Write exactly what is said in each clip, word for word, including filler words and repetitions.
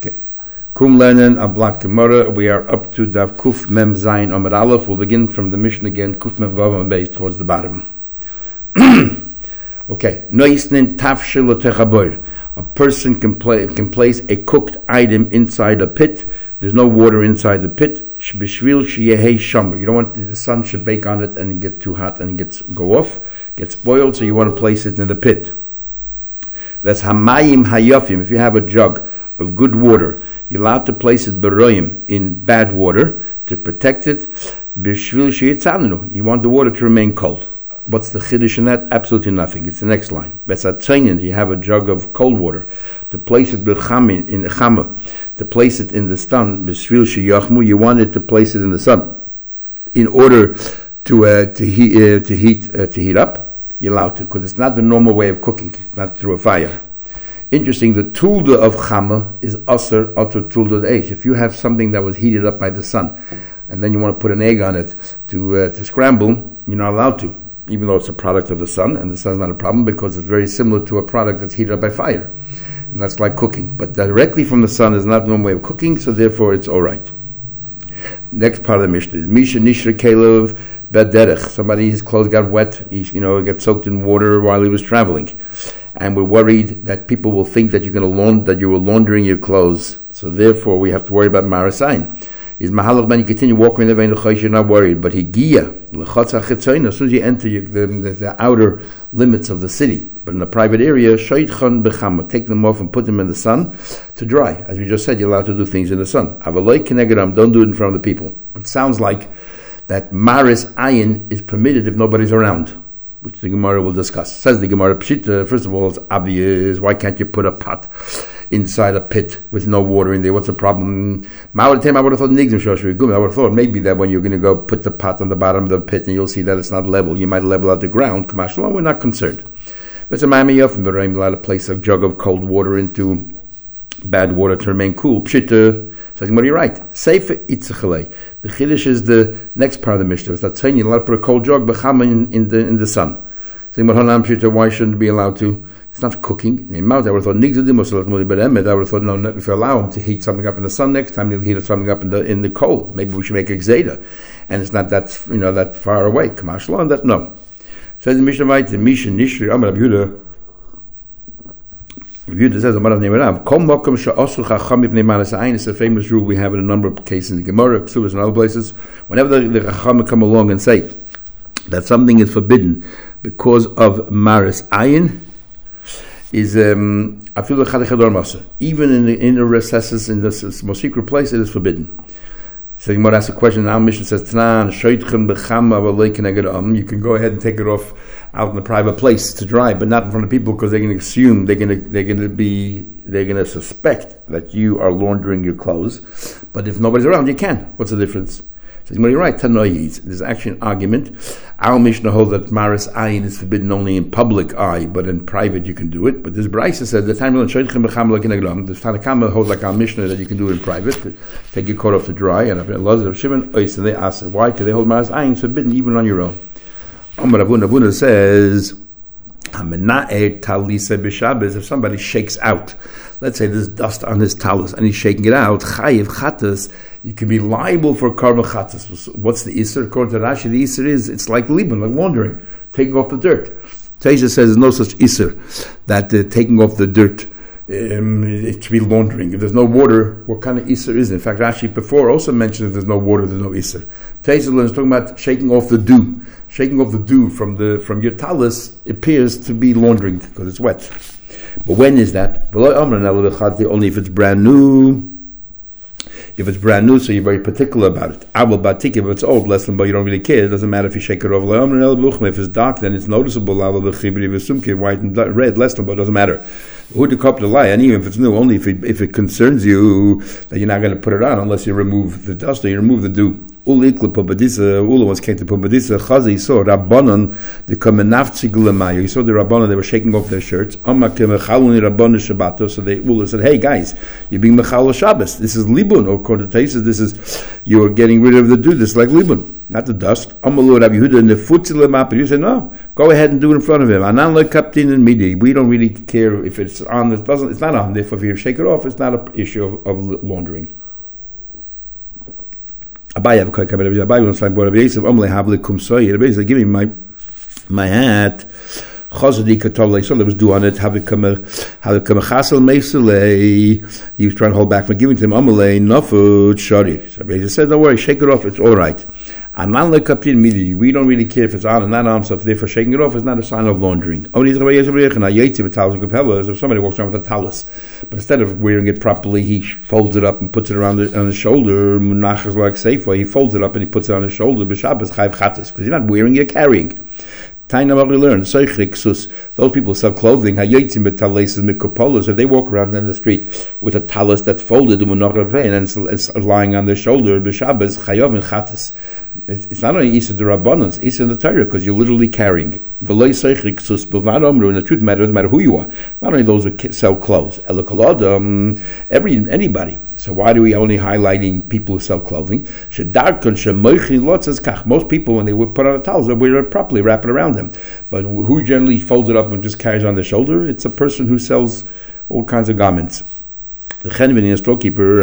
Okay. Kum Lenin, Ablat Gemara. We are up to Dav Kuf Mem Zayin Amud Aleph. We'll begin from the Mishnah again, Kuf Mem Vav Mem Beis, towards the bottom. Okay. Noisnin Tafshil Techabor. A person can, play, can place a cooked item inside a pit. There's no water inside the pit. B'shvil sheyehei shamur. You don't want the sun should bake on it and get too hot and gets go off, get spoiled. So you want to place it in the pit. That's hamayim hayafim. If you have a jug of good water, you're allowed to place it beroyim in bad water to protect it. B'shvil sheyitzanenu. You want the water to remain cold. What's the chiddush in that? Absolutely nothing. It's the next line. Betzatzayin, you have a jug of cold water to place it b'chamin in chama, to place it in the sun. B'shvil sheyachmu, you want it to place it in the sun in order to uh, to heat uh, to heat uh, to heat up. You're allowed to, because it's not the normal way of cooking. It's not through a fire. Interesting. The tulda of chama is aser ato tulda eish. If you have something that was heated up by the sun, and then you want to put an egg on it to uh, to scramble, you're not allowed to, even though it's a product of the sun, and the sun's not a problem because it's very similar to a product that's heated up by fire. And that's like cooking. But directly from the sun is not the normal way of cooking, so therefore it's all right. Next part of the Mishnah is Misha Nishra Kalev Bederech. Somebody, his clothes got wet, he, you know, got soaked in water while he was traveling. And we're worried that people will think that you're going to laund- that you were laundering your clothes. So therefore we have to worry about Marasayin. Is Mahalach Ben, you continue walking in the vein, you're not worried. But Higia, as soon as you enter the, the, the outer limits of the city, but in a private area, Shoitchan Bechama, take them off and put them in the sun to dry. As we just said, you're allowed to do things in the sun. Avaloi Kenegadam, don't do it in front of the people. It sounds like that Maris Ayin is permitted if nobody's around, which the Gemara will discuss. Says the Gemara, Pshita, first of all, it's obvious. Why can't you put a pot inside a pit with no water in there? What's the problem? I would have thought I would have thought maybe that when you're going to go put the pot on the bottom of the pit and you'll see that it's not level, you might level out the ground. We're not concerned. But a Miami of allowed to place a jug of cold water into bad water to remain cool. Pshita. So what are you right? Seifa itzachale. The chiddush is the next part of the Mishnah. It's that saying you're allowed to put a cold jug b'chama in, in the in the sun. So why shouldn't it be allowed to? It's not cooking. I would have thought, I would have thought, no, if you allow him to heat something up in the sun, next time he'll heat something up in the in the cold. Maybe we should make a gzeda, and it's not that you know that far away. Kamashla, that no. Says the Mishnah, right? The Mishnah Nishri Amar Yehuda. Yehuda says, Amar Neimarav. Kol mokum she'asu chacham ibnei maras ayin. It's a famous rule we have in a number of cases in the Gemara, Psulas, and other places. Whenever the, the chacham come along and say that something is forbidden because of maras ayin, is um even in the inner recesses, in the most secret place, it is forbidden. So you might ask a question. Our mission says, you can go ahead and take it off out in a private place to dry, but not in front of people, because they're going to assume, they're going to they're going to be they're going to suspect that you are laundering your clothes. But if nobody's around, you can. What's the difference? So you're right. There's actually an argument. Our Mishnah holds that Maris Ayin is forbidden only in public eye, but in private you can do it. But this Braisa says the time the Tanakama holds like our Mishnah that you can do it in private. Take your coat off to dry. And they ask why? Because they hold Maris Ayin is forbidden even on your own. Amar Abuna Abuna says, if somebody shakes out, let's say there's dust on his talus and he's shaking it out, chayiv chatas, you can be liable for karma chatas. What's the isser? According to Rashi, the isser is it's like libun, like laundering, taking off the dirt. Teisha says there's no such isser that uh, taking off the dirt um, it should be laundering. If there's no water, what kind of isser is it? In fact, Rashi before also mentioned if there's no water, there's no isser. Teisha is talking about shaking off the dew. Shaking off the dew from the from your talus appears to be laundering because it's wet. But when is that? Only if it's brand new. If it's brand new, so you're very particular about it. If it's old, less than, but you don't really care. It doesn't matter if you shake it off. If it's dark, then it's noticeable. White and red, less than, but it doesn't matter. Who to cop the lie? And even if it's new, only if it, if it concerns you that you're not going to put it on unless you remove the dust or you remove the dew. Ula once came to Pumbedisa, Chazi, he saw Rabbanon, the Kamenavtsi Gulamayo. He saw the Rabbanon, they were shaking off their shirts. So they Ula said, hey guys, you're being Mechal Shabbos. This is Libun, or according to Taisus, this is, you're getting rid of the dew, this is like Libun. not the dust. Amalu Rabbi Yehuda in the futzile map. You say no, go ahead and do it in front of him. Anan le kaptin and midi. We don't really care if it's on. It doesn't. It's not on. Therefore, if you shake it off, it's not an issue of, of laundering. Abai have a quick comment. Abai wants to find what Rabbi Yosef. Amalei havle kumsoy. Rabbi Yosef, give me my my hat. Chazadi katolei. So there was do on it. Have it come a have it come a chasel meisele. He was trying to hold back from giving to him. Amalei nafut shari. So Rabbi Yosef said, don't worry, shake it off. It's all right. And man like kapin midi, we don't really care if it's on or not on. So if therefore shaking it off is not a sign of laundering. Only if somebody walks around with a talus, but instead of wearing it properly, he folds it up and puts it around the, on his shoulder. Munach is like seifa. He folds it up and he puts it on his shoulder. B'Shabbos chayv chatas because you're not wearing, you're carrying. Taina what we learn. Those people sell clothing. So they walk around in the street with a talus that's folded and it's, it's lying on their shoulder. B'Shabbos chayav and chatas. It's, it's not only Isa the Rabbanon, it's Isa in the Torah because you're literally carrying. In the truth matter, doesn't matter who you are. It's not only those who sell clothes. Every anybody. So why do we only highlighting people who sell clothing? Most people, when they would put on a towel, they wear it properly, wrap it around them. But who generally folds it up and just carries on their shoulder? It's a person who sells all kinds of garments. The Chenvin, a storekeeper,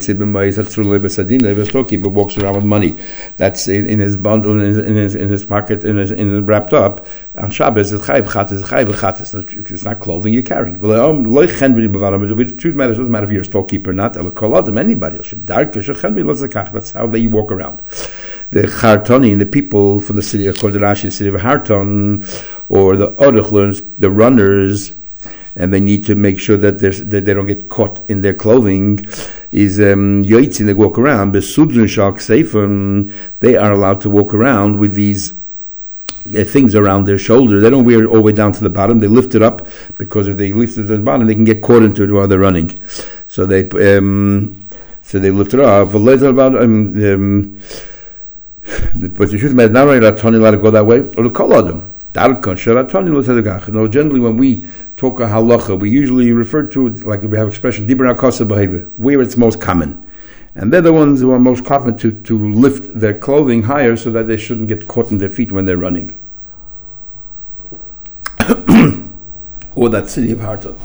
a storekeeper walks around with money that's in, in his bundle, in his, in his in his pocket, in his, in his wrapped up. On Shabbos, it's chayv chatas, chayv chatas. It's not clothing you're carrying. The truth matters. It doesn't matter if you're a storekeeper or not. Anybody else. That's how they walk around. The Chartoni, the people from the city, according to Rashi, the city of Harton, or the Odech learns, the runners, and they need to make sure that, that they don't get caught in their clothing, is yoitzin, um, they walk around, besudrin shalk seifim, they are allowed to walk around with these uh, things around their shoulder. They don't wear it all the way down to the bottom, they lift it up, because if they lift it to the bottom, they can get caught into it while they're running. So they um, so they lift it up. Um, um, but the truth is, not only that Tony allowed to go that way, or the kol adam. No, generally when we talk a halacha, we usually refer to it like we have expression dibra kosa behavior, where it's most common, and they're the ones who are most common to, to lift their clothing higher so that they shouldn't get caught in their feet when they're running. Or that city of Harta.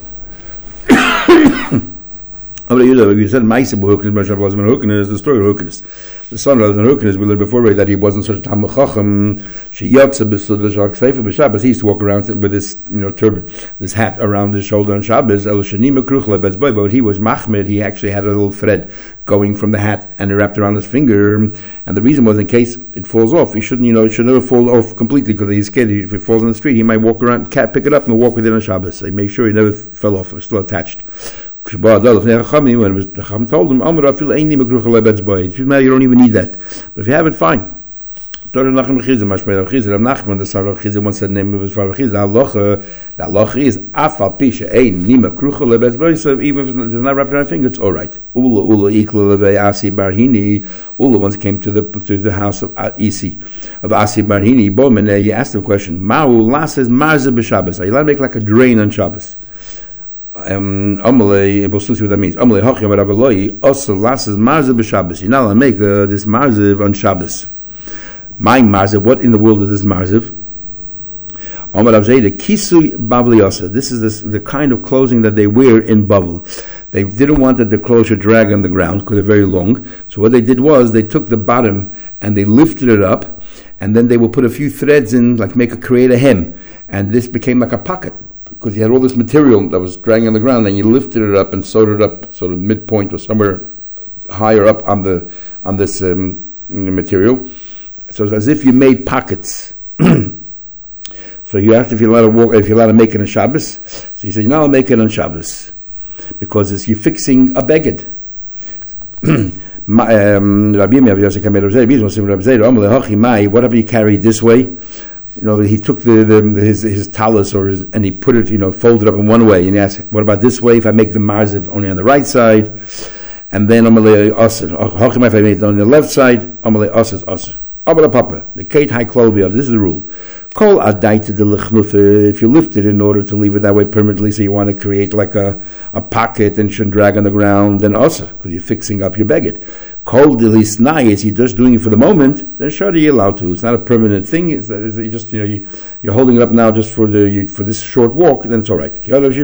You said Maisa B'Huknis, the story of Huknis. The son of Huknis, we learned before that he wasn't such a Talmud Chacham. She yotza b'Shabbos b'Shabbos. He used to walk around with this, you know, turban, this hat around his shoulder on Shabbos. El Shanim Kruchla Betzboy, but he was Machmed. He actually had a little thread going from the hat and it wrapped around his finger. And the reason was in case it falls off, he shouldn't, you know, it should never fall off completely because he's scared. If it falls in the street, he might walk around, pick it up and walk with it on Shabbos. So he made sure he never fell off. It was still attached. When the Chacham told him, you don't even need that. But if you have it, fine. Nachman, the son of Chizah, once said the name of his father Chizah, the halacha is, Afal Pisha, Ein, Nima, Krucha, Lebetzboy, so even if it's not wrapped around a finger, it's all right. Ula, Ula, Ikla, Leve, Asi, Barhini, Ula once came to the to the house of Isi, of Asi, Barhini, Bomen, he asked him a question, Ma'u, Las is Marza b'Shabbos, are you allowed to make like a drain on Shabbos? Um, Amalei, we'll see what that means. Amalei, Hachim, Ravaloi, also Las is Marza b'Shabbos. You're not allowed to make uh, this Marza on Shabbos. My marziv, what in the world is this marziv? This is this, the kind of clothing that they wear in Bavel. They didn't want that the clothes should drag on the ground because they're very long. So what they did was they took the bottom and they lifted it up, and then they would put a few threads in, like make a create a hem, and this became like a pocket because you had all this material that was dragging on the ground, and you lifted it up and sewed it up sort of midpoint or somewhere higher up on the on this um, material. So it's as if you made pockets. So you have to, if you're allowed to walk, if you're allowed to make it on Shabbos. So he said, you're not allowed to make it on Shabbos because it's, you're fixing a beged. Whatever you carry this way, you know, he took the, the his his talus or his, and he put it, you know, folded up in one way, and he asked, what about this way? If I make the marziv only on the right side, and then amalei aser, hachim if I made it on the left side, amalei aser aser. Papa, the Kate High Clovia, this is the rule. Kol adaita de lechnufa, if you lift it in order to leave it that way permanently, so you want to create like a, a pocket and shouldn't drag on the ground, then also, because you're fixing up your beged. Kol de lisnai, is he just doing it for the moment, then sure you're allowed to. It's not a permanent thing, it's, it's just, you know, you, you're holding it up now just for the you, for this short walk, then it's all right. He is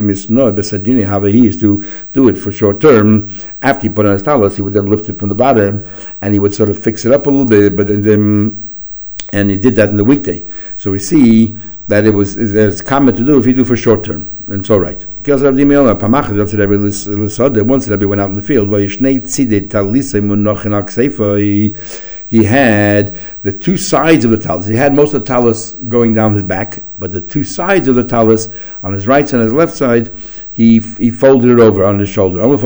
to do it for short term. After he put on his talis, he would then lift it from the bottom, and he would sort of fix it up a little bit, but then and he did that in the weekday. So we see that it was it's common to do if you do for short term, and it's all right. Once Rabbi went out in the field, he, he had the two sides of the talus. He had most of the talus going down his back, but the two sides of the talus on his right side and his left side, he he folded it over on his shoulder. They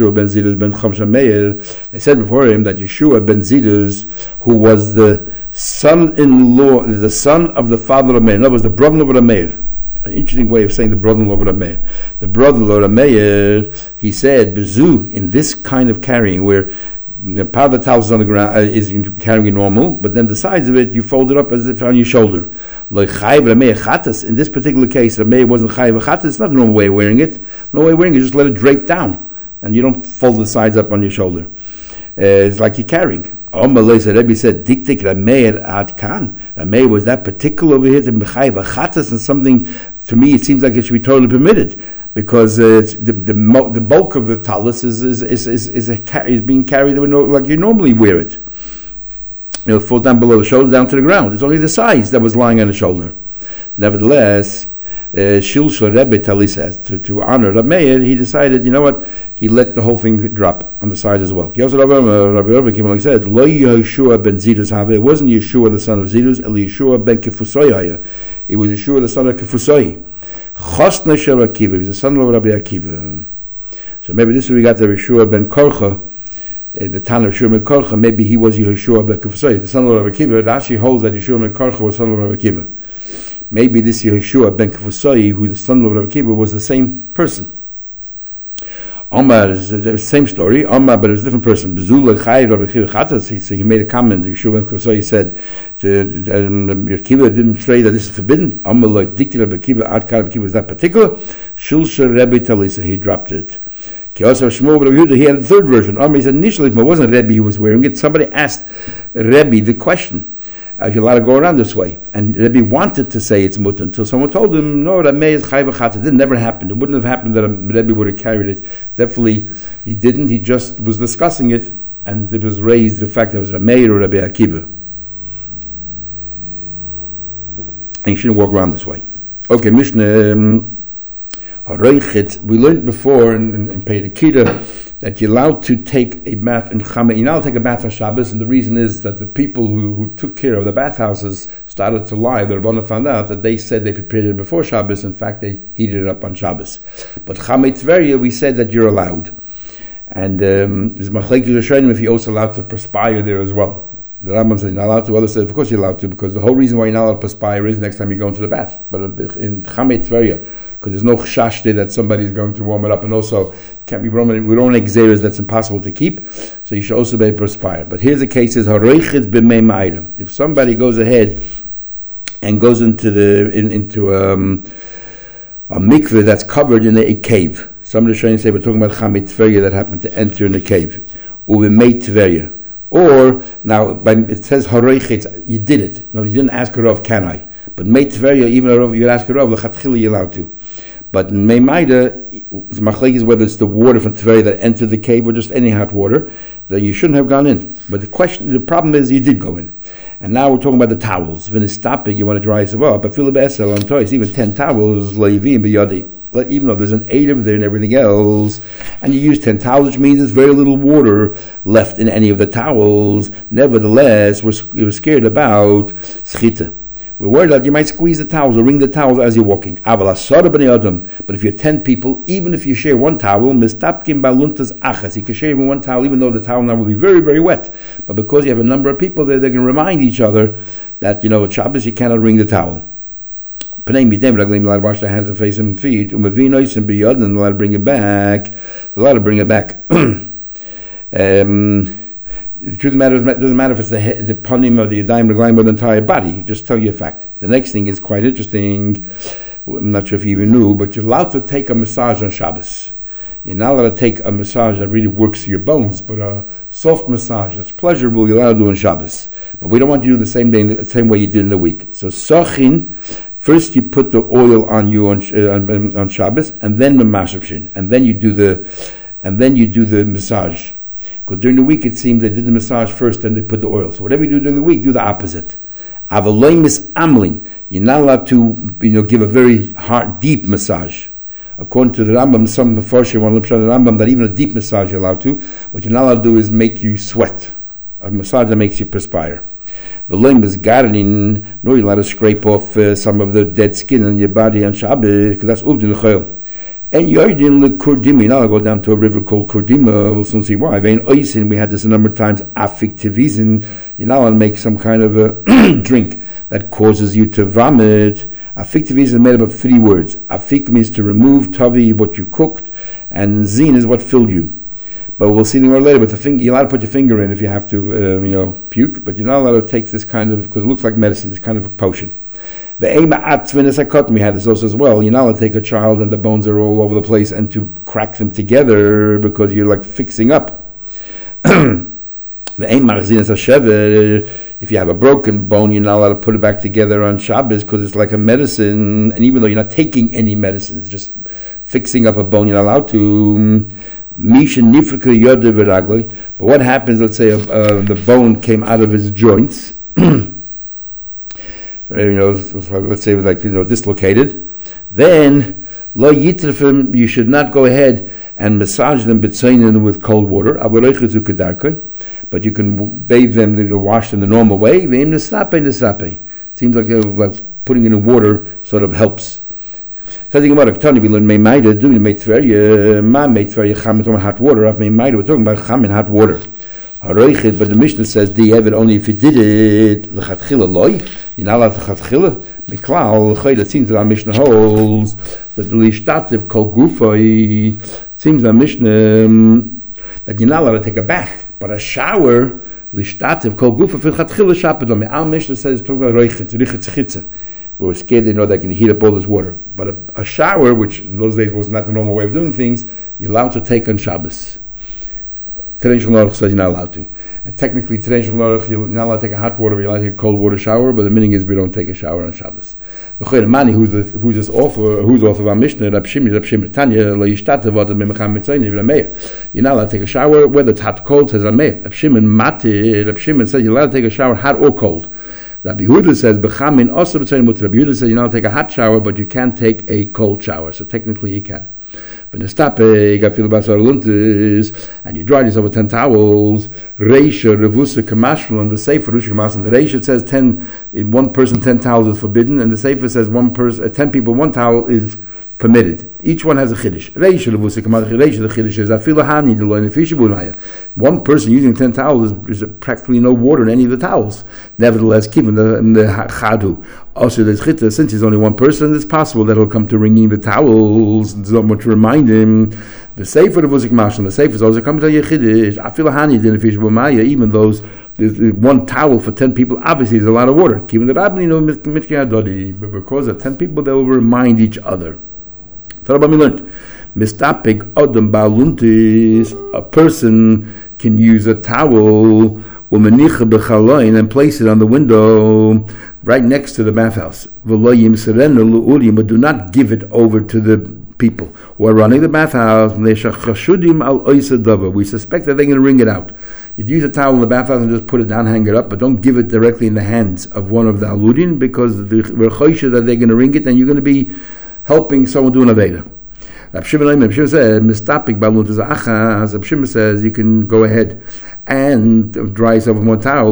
said before him that Yeshua ben Zidus, who was the son-in-law, the son of the father of Meir, in other words, the brother-in-law of Meir. An interesting way of saying the brother-in-law of Meir. The brother-in-law of Meir, he said, Bezu, in this kind of carrying, where the part of the towel is on the ground, uh, is carrying normal, but then the sides of it, you fold it up as if on your shoulder. In this particular case, Rameir wasn't chayiv chatas. It's not the normal way of wearing it. No way of wearing it, you just let it drape down, and you don't fold the sides up on your shoulder. Uh, it's like you're carrying. Rebbe said, "Diktik Rameir ad kan." Rameir was that particular over here to mechayiv chatas, and something to me it seems like it should be totally permitted because uh, it's the, the the bulk of the talus is is is is, is, a, is being carried like you normally wear it. You know, it falls down below the shoulder, down to the ground. It's only the sides that was lying on the shoulder. Nevertheless, Shilshel Rebbe Tali says to, to honor Rabbi Meir, he decided, you know what, he let the whole thing drop on the side as well. He also Rabbi Rabbi came along and said, Lo Yeshua ben Zidus have. It wasn't Yeshua the son of Zidus, Eli Yeshua ben Kefusoi. It was Yeshua the son of Kefusoi. Chosna Shel Akiva. He was the son of Rabbi Akiva. So maybe this is where we got the Yeshua ben Korcha. The Tanna of Yeshua ben Korcha, maybe he was Yeshua ben Kefusoi, the son of Rabbi Akiva. It actually holds that Yeshua ben Korcha was son of Rabbi Akiva. Maybe this Yeshua ben Kefusoi, who the son of Rabbi Akiva, was the same person. Omar is the same story. Omar, but it's a different person. So he made a comment. Yeshua ben Kefusoi said, Rabbi Akiva didn't say that this is forbidden. Omar like dictated Rabbi Akiva, ad Rabbi Akiva was that particular. Shulsha Rebbe Talisa, he dropped it. He had a third version. Omar, he said initially it wasn't Rebbe who was wearing it. Somebody asked Rebbe the question. Uh, you're allowed to go around this way. And Rebbe wanted to say it's mutter until someone told him, no, Rameh is chayv v'chatas. It never happened. It wouldn't have happened that Rebbe would have carried it. Definitely, he didn't. He just was discussing it, and it was raised the fact that it was Rameh or Rabbi Akiva. And you shouldn't walk around this way. Okay, Mishnah. Um, we learned before in, in, in Pei Akita that you're allowed to take a bath in Chametz. You're not allowed to take a bath on Shabbos, and the reason is that the people who, who took care of the bathhouses started to lie. The Rabbana found out that they said they prepared it before Shabbos. In fact, they heated it up on Shabbos. But Chametz Tveria, we said that you're allowed. And um, there's Machlekes Rishonim if you're also allowed to perspire there as well. The Rambam says you're not allowed to. Others said, of course you're allowed to, because the whole reason why you're not allowed to perspire is next time you go into the bath. But in Chametz Tveria, because there's no chashash there that somebody is going to warm it up, and also can't be warm. We don't make xeras that's impossible to keep, so you should also be perspired. But here's the case: is haroichet b'mei ma'ira. If somebody goes ahead and goes into the in, into um, a mikveh that's covered in a, a cave, some of the Rishonim say we're talking about Chametz Tveria that happened to enter in a cave, uvemei Tveria. Or now, by, it says haroichet, you did it. No, you didn't ask her of, can I? But mei Tveria, even if you ask her of, l'chatchila you're allowed to. But in Mei Maida, Machlekes whether it's the water from Tveria that entered the cave or just any hot water, then you shouldn't have gone in. But the question, the problem is you did go in. And now we're talking about the towels. When it's stopping, you want to dry yourself up. But Philip Esel on toys, even ten towels, leivim b'yadi. Even though there's an eight of there and everything else, and you use ten towels, which means there's very little water left in any of the towels. Nevertheless, we're, we're scared about schita. We're worried that you might squeeze the towels or wring the towels as you're walking. But if you're ten people, even if you share one towel, you can share even one towel, even though the towel now will be very, very wet. But because you have a number of people there, they can remind each other that, you know, at Shabbos you cannot wring the towel. They're allowed to wash their hands and face and feet. And they're allowed to bring it back. They're allowed to bring it back. um, The truth of the matter is, it doesn't matter if it's the, the panim or the yadayim, reglayim, or the entire body. You just tell you a fact. The next thing is quite interesting. I'm not sure if you even knew, but you're allowed to take a massage on Shabbos. You're not allowed to take a massage that really works your bones, but a soft massage that's pleasurable, you're allowed to do on Shabbos. But we don't want you to do the same day, the same way you did in the week. So sochin, first you put the oil on you on uh, on, on Shabbos, and then the mashapshin, and then you do the, and then you do the massage. Because during the week it seems they did the massage first, then they put the oil. So whatever you do during the week, do the opposite. Avaloi mis amlin. You're not allowed to, you know, give a very hard, deep massage. According to the Rambam, some Mefarshim want to show the Rambam that even a deep massage you're allowed to. What you're not allowed to do is make you sweat. A massage that makes you perspire. V'loim is gardening. No, you're allowed to scrape off uh, some of the dead skin on your body on Shabbos, because that's uvdin l'chayil. And Yardin le Kurdima, now I'll go down to a river called Kurdima, we'll soon see why. Vein Oisin, we had this a number of times, Afik Tivizin, you now want to make some kind of a drink that causes you to vomit. Afik Tivizin is made up of three words. Afik means to remove, Tavi, what you cooked, and Zin is what filled you. But we'll see more later, but the finger, you're allowed to put your finger in if you have to, uh, you know, puke, but you're not allowed to take this kind of, because it looks like medicine, it's kind of a potion. The Ema Atzvinis Hakot, we had this also as well. You're not allowed to take a child and the bones are all over the place and to crack them together because you're like fixing up. The Ema Arzinas Hashever, if you have a broken bone, you're not allowed to put it back together on Shabbos because it's like a medicine, and even though you're not taking any medicine, it's just fixing up a bone, you're not allowed to. Misha Nifrika Yoda V'Ragli. But what happens, let's say uh, uh, the bone came out of his joints, you know, let's say it was like, you know, dislocated, then lo yitrafim, you should not go ahead and massage them b'tzainin with cold water, but you can bathe them, you know, wash them the normal way. It seems like, uh, like putting it in water sort of helps. So I think about Tony, we learn meimaida, doing meitferia, ma meitferia cham with hot water. I've meimaida, we're talking about cham in hot water. But the Mishnah says, do you have it only if you did it l'chatchila loy? You're not allowed to chatchila. Miklal, it seems that our Mishnah holds that the lishtativ kol gufay. It seems that Mishnah um, that you're not allowed to take a bath, but a shower lishtativ kol gufay for chatchila shapadom. Our Mishnah says talking about roichet, richet chitza. We were scared they know they can heat up all this water, but a, a shower, which in those days was not the normal way of doing things, you're allowed to take on Shabbos. Terei Shulchan Aruch says you're not allowed to. And technically, Terei Shulchan Aruch, you're not allowed to take a hot water, you're allowed to take a cold water shower, but the meaning is we don't take a shower on Shabbos. Mani, who's the, who's this author, who's the author of our Mishnah, Rab Shimon, Rab Shimon, Tanya, lo yishtatev adam b'mecham mitzayni, Rab Meir. You're not allowed to take a shower, whether it's hot or cold, says Rab Meir. Rab Shimon, Mati, Rab Shimon says you're allowed to take a shower hot or cold. Rabbi Yehuda says, B'chamin also b'tzayin mutter. Rabbi Yehuda says you're not allowed to take a hot shower, but you can take a cold shower. So technically you can. When you stop, you got feel about and you dry yourself with ten towels. Reisha, revusa, kamashul, and the sefer rusha kamas. And the reisha says ten, in one person ten towels is forbidden, and the sefer says one person, uh, ten people one towel is permitted. Each one has a chiddush. Reisha, revusa, kamas. Reisha, the chiddush is afilahani deloy nefishabunaya. One person using ten towels is, is practically no water in any of the towels. Nevertheless, given the the chadu. Also, there's chita, since he's only one person, it's possible that he'll come to wringing the towels. There's not much to remind him. The sefer of Vuzik Mashal, the sefer is also coming to Yechidish. Afilahani didn't Maya, even those, one towel for ten people, obviously there's a lot of water. Given the Rabbi, no Mitki Adodi, but because of ten people, they will remind each other. Tarabami learned, Mistapik Odom Baluntis, a person can use a towel, and place it on the window right next to the bathhouse. But do not give it over to the people who are running the bathhouse. We suspect that they're going to wring it out. You use a towel in the bathhouse and just put it down, hang it up, but don't give it directly in the hands of one of the haludin, because we're choisha that they're going to wring it and you're going to be helping someone do an aveda. Rab Shimon said, "Mistapik balun tzaachas." Rab Shimon says you can go ahead and dry yourself with one towel.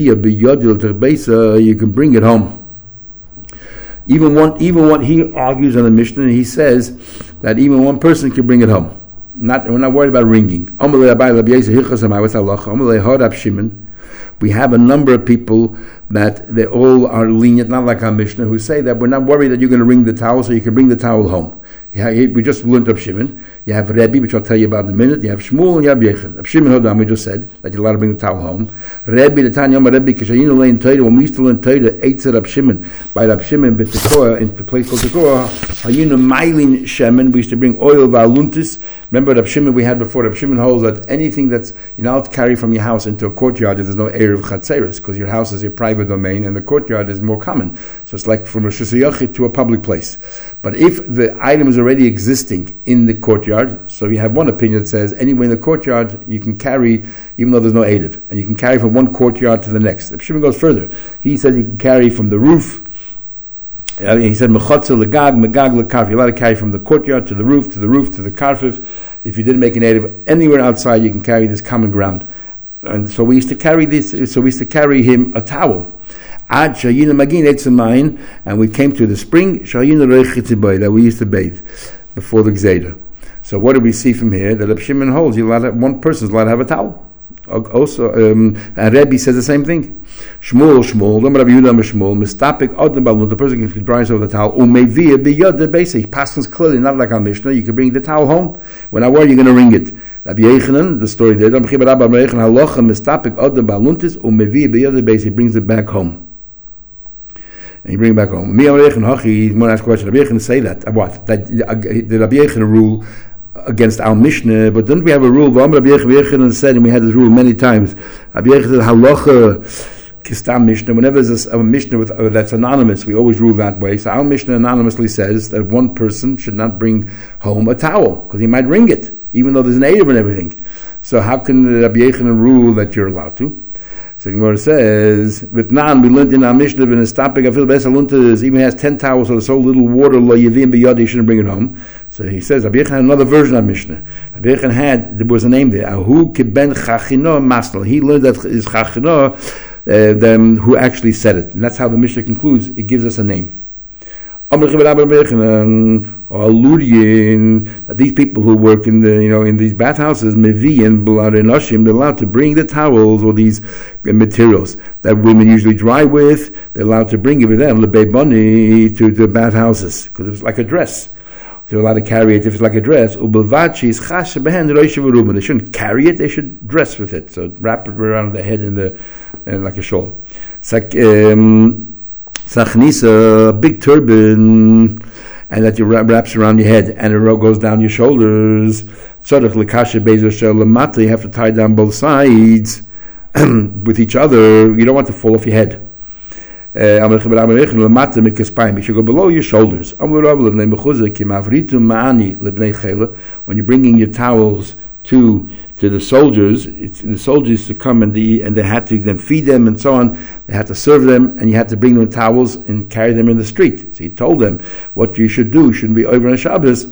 You can bring it home. Even one, even what he argues on the Mishnah, he says that even one person can bring it home. Not, we're not worried about wringing. We have a number of people that they all are lenient, not like our Mishnah, who say that we're not worried that you're going to wring the towel, so you can bring the towel home. Yeah, we just learned Reb Shimon. You have Rebbe, which I'll tell you about in a minute. You have Shmuel and you have Yechon. Reb Shimon Hodam, we just said that you're allowed to bring the towel home. Rebbe, the Tanya Rebbe, Kishayinu lein Torah. When we used to learn Torah, Eitzer Reb Shimon by Reb Shimon b'Tekoa in a place called Tekoa. Hayinu Mailin Shemen. We used to bring oil v'aluntis. Remember Reb Shimon we had before. Reb Shimon holds that anything that's you're not allowed to carry from your house into a courtyard if there's no erev chatzeres, because your house is your private domain and the courtyard is more common. So it's like from a shusayachit to a public place. But if the item is already existing in the courtyard, so you have one opinion that says anywhere in the courtyard you can carry, even though there's no erev, and you can carry from one courtyard to the next. Reb Shimon goes further. He says you can carry from the roof. Uh, he said mechotza legag, megag lekarf. You're allowed to carry from the courtyard to the roof, to the roof to the karfif. If you didn't make an erev anywhere outside, you can carry this common ground. And so we used to carry this. So we used to carry him a towel. Ad shayina magin etzamayim, and we came to the spring shayina reichitziboy that we used to bathe before the gzeda. So what do we see from here? That Reb Shimon holds you allowed to have, one person's allowed to have a towel. Also, um, and Rebbe says the same thing. Shmuel, Shmuel, Lom Rabbi Yehuda Shmuel, Mistapik Odin Balun. The person can dry over the towel. Umevia biyad the basic. Passes clearly, not like our Mishnah. You can bring the towel home. When I wear, you're going to wring it. Rabbi Yechanan, the story there. Rabbi Yechanan halacha Mistapik Odin Baluntis Umevia biyad the basic. He brings it back home. And you bring it back home. Me Rabbi Yechanan Hachi. One ask question. Rabbi Yechanan say that what that the Rabbi Yechanan rule against our Mishnah, but don't we have a rule? Rabbi Yechanan said, and we had this rule many times. Rabbi Yechanan said halacha kistam Mishnah. Whenever there's a, a Mishnah with, uh, that's anonymous, we always rule that way. So our Mishnah anonymously says that one person should not bring home a towel because he might wring it, even though there's an erev and everything. So how can Rabbi Yechanan rule that you're allowed to? So Gemara says, with Nan, we learned in our Mishnah, in a stopping, even has ten towels, so there's so little water, lo yivim biyad, you shouldn't bring it home. So he says, Rabbi Yechanan had another version of Mishnah. Rabbi Yechanan had, there was a name there, Ahu kiben chachino masnal. He learned that is chachino, uh, them who actually said it. And that's how the Mishnah concludes. It gives us a name. Or Ludian, that these people who work in the, you know, in these bathhouses, mevi and b'larenoshim, they're allowed to bring the towels or these materials that women usually dry with. They're allowed to bring it with them, lebeiboni, to the bathhouses, because it's like a dress. They're allowed to carry it if it's like a dress. They shouldn't carry it; they should dress with it. So wrap it around the head in the uh, like a shawl. It's like. Um, Sachnisa, a big turban, and that you wraps around your head, and it goes down your shoulders. You have to tie down both sides with each other. You don't want to fall off your head. Uh, it should go below your shoulders. When you're bringing your towels to to the soldiers, it's, the soldiers to come and the and they had to then feed them and so on. They had to serve them, and you had to bring them towels and carry them in the street. So he told them what you should do. You shouldn't be over on Shabbos.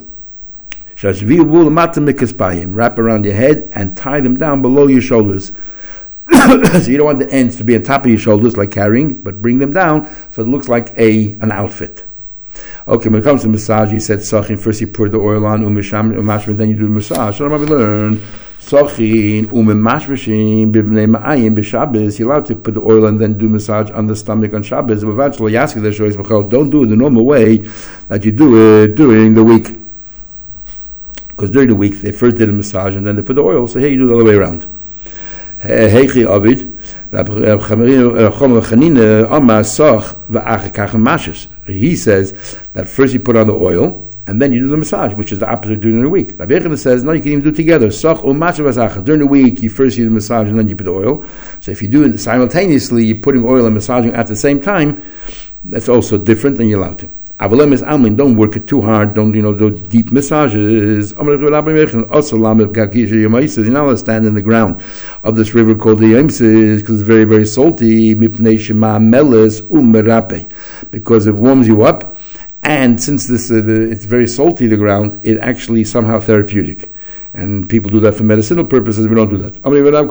Wrap around your head and tie them down below your shoulders. So you don't want the ends to be on top of your shoulders like carrying, but bring them down so it looks like a an outfit. Okay, when it comes to massage, he said, Sachin, first you pour the oil on, umashmashim, then you do the massage. So what have we learned? Sachin, umashmashim, bibnei ma'ayim, b'Shabbos. You're allowed to put the oil and then do massage on the stomach on Shabbos. Don't do it the normal way that you do it during the week. Because during the week, they first did a massage and then they put the oil. So here you do it the other way around. Heichi Ovid, he says that first you put on the oil and then you do the massage, which is the opposite during the week. Rabbi Yechanan says no, you can even do it together. During the week, you first do the massage and then you put the oil. So if you do it simultaneously, you're putting oil and massaging at the same time. That's also different, and you're allowed to. Don't work it too hard. Don't, you know, do deep massages. You're not allowed to stand in the ground of this river called the Yemses because it's very, very salty. Because it warms you up, and since this uh, the, it's very salty, the ground, it actually somehow therapeutic. And people do that for medicinal purposes. We don't do that.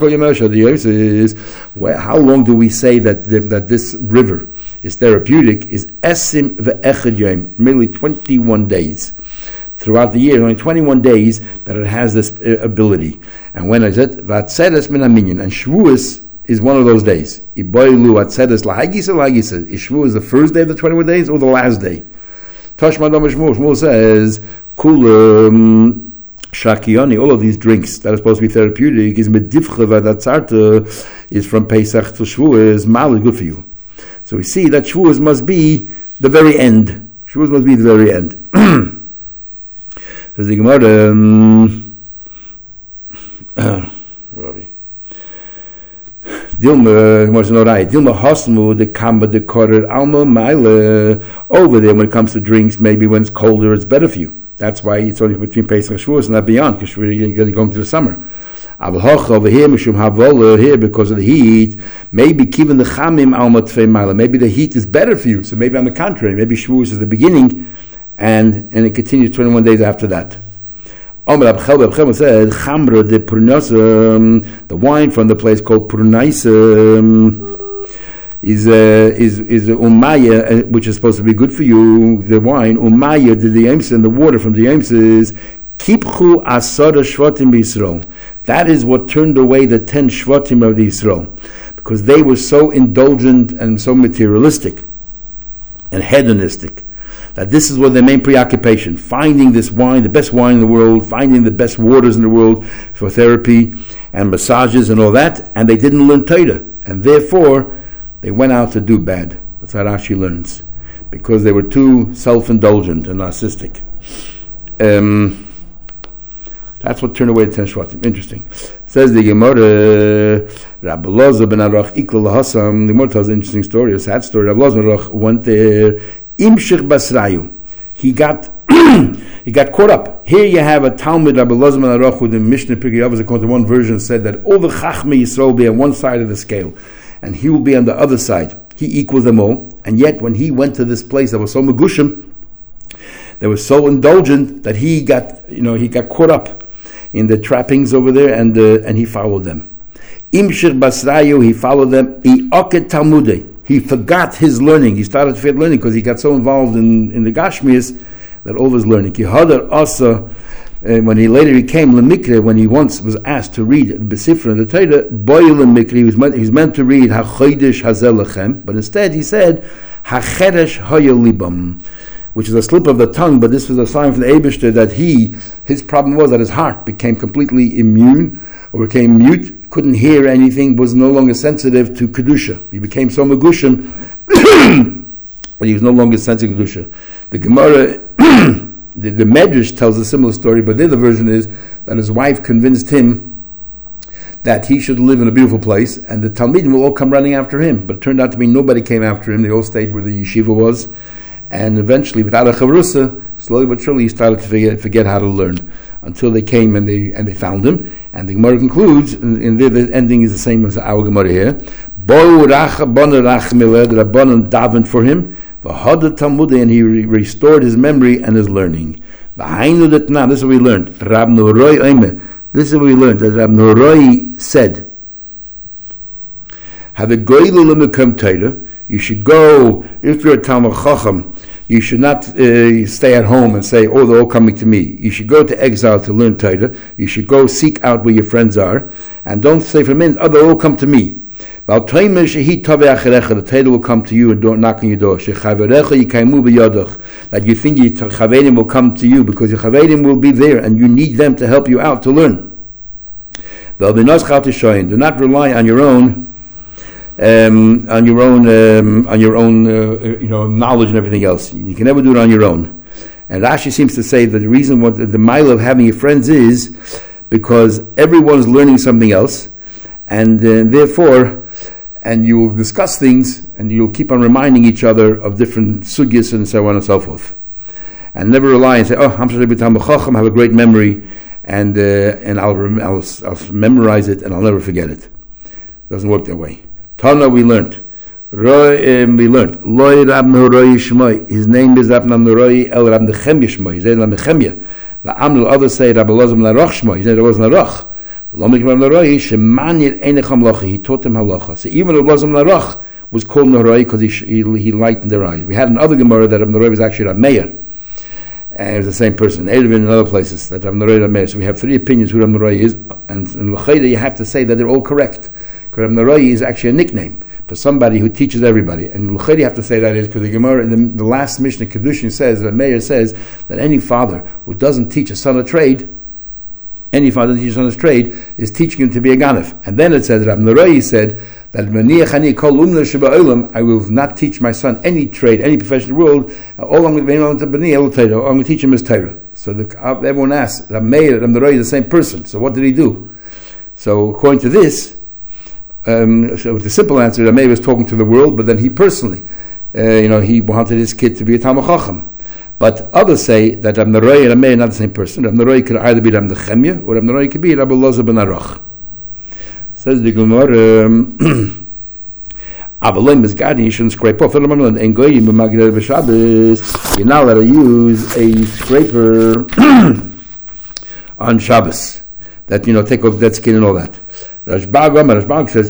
Well, how long do we say that the, that this river is therapeutic? Is esim ve'echad yom, merely twenty-one days. Throughout the year, only twenty-one days that it has this uh, ability. And when is it? Vatzeres min haminyan. And Shavuos is one of those days. Iboilu atzedes lahagisa lahagisa. Is Shavuos the first day of the twenty-one days or the last day? Tashma Dama Shmuel. Shmuel says, Kulam Shakioni, all of these drinks that are supposed to be therapeutic, is medivcha v'adatzarta, is from Pesach to Shavuos, mal is good for you. So we see that Shavuos must be the very end. Shavuos must be the very end. Says the Gemara, um, uh, where are we? Dilma, what's not right? Dilma Hosmu, the Kamba, the Korer, Alma, Maila. Over there, when it comes to drinks, maybe when it's colder, it's better for you. That's why it's only between Pesach and Shavuos and not beyond, because we're going to the summer. Avhoch over here, Mishum Havola, here because of the heat. Maybe Kivin the Chamim, Alma Tfei Maila. Maybe the heat is better for you. So maybe on the contrary, maybe Shavuos is the beginning, and and it continues twenty-one days after that. Omer Abchel Abchel said, Chamra de Purnasa, the wine from the place called Purnaisa, is uh, is is umaya, which is supposed to be good for you. The wine umaya, the yemsa, and the water from the yemsa is kipchu asara shvatim b'Yisrael. That is what turned away the ten shvatim of the Yisrael, because they were so indulgent and so materialistic and hedonistic, that this is what their main preoccupation, finding this wine, the best wine in the world, finding the best waters in the world for therapy and massages and all that, and they didn't learn Torah, and therefore they went out to do bad. That's how Rashi learns, because they were too self-indulgent and narcissistic. Um, that's what turned away the ten shvatim. Interesting. Says the Gemara, Rabbi Loza ben Arach Ikla Lahasam. The Gemara tells an interesting story, a sad story. Rabbi Loza ben Arach went there. Imshich Basrayu. He got he got caught up. Here you have a Talmud Rabbi Loza ben Arach with the Mishnah Pirkei Avos, according to one version, said that all the Chachmei Yisrael will be on one side of the scale, and he will be on the other side. He equals them all. And yet, when he went to this place that was so megushim, that was so indulgent, that he got, you know, he got caught up in the trappings over there, and uh, and he followed them. Imshich Basrayu, he followed them. Ioket Talmudei. He forgot his learning. He started to forget learning because he got so involved in, in the Gashmias that all of his learning. Kihadar Asa, when he later he came Lemikre, when he once was asked to read Besifra, the Torah, Boy Lemikre, he was meant, he was meant to read HaChodesh Hazel Lechem, but instead he said HaCheresh Hoya Libam, which is a slip of the tongue, but this was a sign from the Eibishter that he, his problem was that his heart became completely immune, or became mute, couldn't hear anything, was no longer sensitive to Kedusha. He became so Megushim that he was no longer sensitive to Kedusha. The Gemara, the, the Medrash tells a similar story, but the other version is that his wife convinced him that he should live in a beautiful place, and the Talmidim will all come running after him. But it turned out to be nobody came after him. They all stayed where the yeshiva was. And eventually, without a chavrusa, slowly but surely, he started to forget, forget how to learn, until they came and they and they found him. And the Gemara concludes, and the, the ending is the same as our Gemara here. Bo rachabana rachmiled, the Rabbanan davened for him, v'hada talmudei, and he re- restored his memory and his learning. V'hainu detna, this is what we learned. Rab Noroi oime, this is what we learned. That Rab Noroi said, have a goylu l'mekom Torah. You should go, if you're a Talmud Chacham, you should not uh, stay at home and say, oh, they're all coming to me. You should go to exile to learn Torah. You should go seek out where your friends are. And don't say for a minute, oh, they'll all come to me. The Torah will come to you and don't knock on your door. That you think your Chavedim will come to you because your Chavedim will be there and you need them to help you out to learn. Do not rely on your own Um, on your own, um, on your own, uh, you know, knowledge and everything else. You can never do it on your own. And Rashi seems to say that the reason what the, the mile of having your friends is because everyone's learning something else, and uh, therefore, and you will discuss things, and you'll keep on reminding each other of different sugyas and so on and so forth, and never rely and say, "Oh, I'm supposed to be Talmid Chacham, have a great memory, and uh, and I'll, rem- I'll I'll memorize it and I'll never forget it." It doesn't work that way. Tana, we learned. Roy, um, we learned. Loi Rab Noroi Shmoi. His name is Rab Noroi El Rab Nechemya Shmoi. His name is Rab Nechemya. The Amnul others say Rab Elazar Narach Shmoi. His name was Narach. V'lomik Rab Noroi Shemanir Einecham Locha. He taught them halacha. So even Rab Elazar Narach was called Noroi because he, he he lightened their eyes. We had another Gemara that Rab Noroi was actually Rab Meir. And it was the same person. Erevin and other places that Rab Noroi Rab Meir. So we have three opinions who Rab Noroi is, and in L'chayda you have to say that they're all correct. Because Rab Naroi is actually a nickname for somebody who teaches everybody. And L'chayr you have to say that is because the Gemara in the, the last Mishnah Kedushin says, that Meir says that any father who doesn't teach a son a trade, any father who teaches a son a trade, is teaching him to be a ganef. And then it says, Rab Naroi said that I will not teach my son any trade, any profession in the world, all I'm going to teach him is Torah. So the, everyone asks, Rab Meir, Rab Naroi is the same person. So what did he do? So according to this, um, so the simple answer, Rab Meir was talking to the world, but then he personally, uh, you know, he wanted his kid to be a Talmid Chacham. But others say that Rab Naroi and Rab Meir are not the same person. Rab Naroi could either be Rab Nechemia or Rab Naroi could be Rab Elazar ben Aruch. Says the Gemara, Avalem is garden, you shouldn't scrape off. You're not allowed to use a scraper on Shabbos. That, you know, take off dead skin and all that. Rashbag Rashbag says,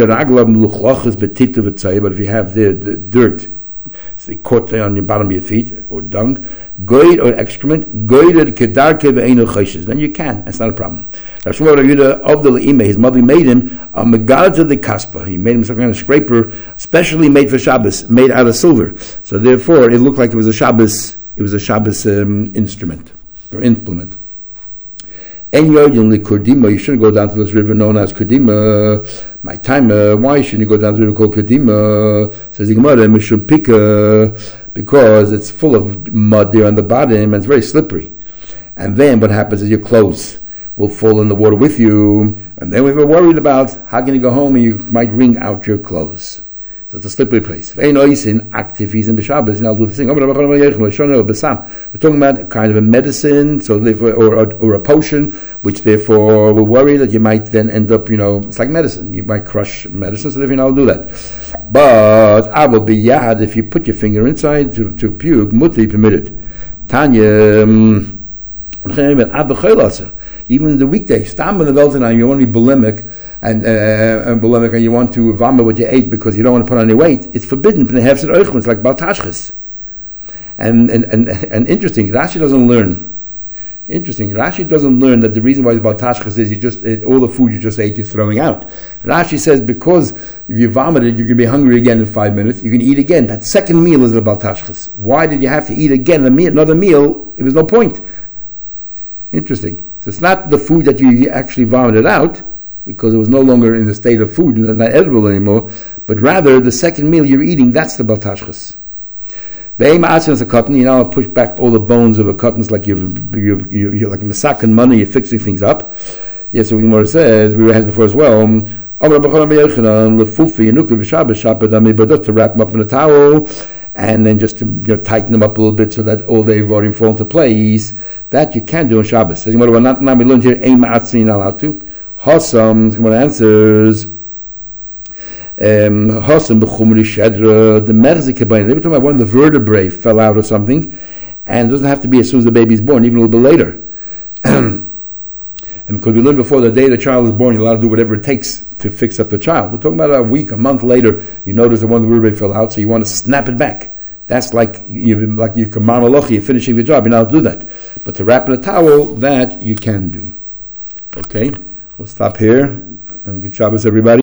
but if you have the, the dirt caught on your bottom of your feet, or dung, goyd or excrement, goyded kedarke ve'einu choshes, then you can. That's not a problem. Rav Shmuel Bar Yehuda of the Le'imeh, his mother made him a megalata de kaspa. He made him some kind of scraper, specially made for Shabbos, made out of silver. So therefore, it looked like it was a Shabbos. It was a Shabbos um, instrument or implement. En yodin Kurdima, you shouldn't go down to this river known as Kurdima. My time, uh, why shouldn't you go down to the river called Kurdima? Says the Gemara, Mishum Pika, because it's full of mud there on the bottom and it's very slippery. And then what happens is your clothes will fall in the water with you, and then we were worried about how can you go home and you might wring out your clothes. So it's a slippery place. We're talking about kind of a medicine, so or, or, or a potion, which therefore we're worried that you might then end up, you know, it's like medicine. You might crush medicine, so therefore I'll do that. But I will be yad if you put your finger inside to, to puke, muti permitted. Tanya, um, even the weekday, stam in the Weltenheim, you want to be bulimic and, uh, and bulimic, and you want to vomit what you ate because you don't want to put on any weight. It's forbidden. It's like baltashchis. And, and and and interesting, Rashi doesn't learn. Interesting, Rashi doesn't learn that the reason why it's baltashchis is you just it, all the food you just ate you're throwing out. Rashi says because if you vomited, you're going to be hungry again in five minutes. You can eat again. That second meal is the baltashchis. Why did you have to eat again a meal, another meal? It was no point. Interesting. So it's not the food that you actually vomited out, because it was no longer in the state of food and not edible anymore, but rather the second meal you're eating, that's the baltashchis. The aim is a cotton, you know, push back all the bones of a cotton, it's like you're, you're, you're, you're like a masak and money, you're fixing things up. Yes, so Gemara says, we had before as well, to wrap them up in a towel, and then just to, you know, tighten them up a little bit so that all the voting fall into place. That you can do on Shabbos. As you know, not now we learned here, aim ma'atzin, you're not allowed to. Hossam, Gemara answers, Hossam b'chumri shedra, the merzik kabayin. They were talking about one of the vertebrae fell out or something, and it doesn't have to be as soon as the baby's born, even a little bit later. And because we learned before, the day the child is born, you're allowed to do whatever it takes to fix up the child. We're talking about a week, a month later, you notice that one of the vertebrae fell out, so you want to snap it back. That's like you like you kamar malochi, you're finishing the job, you're not allowed to do that. But to wrap in a towel, that you can do. Okay, we'll stop here, and good Shabbos, everybody.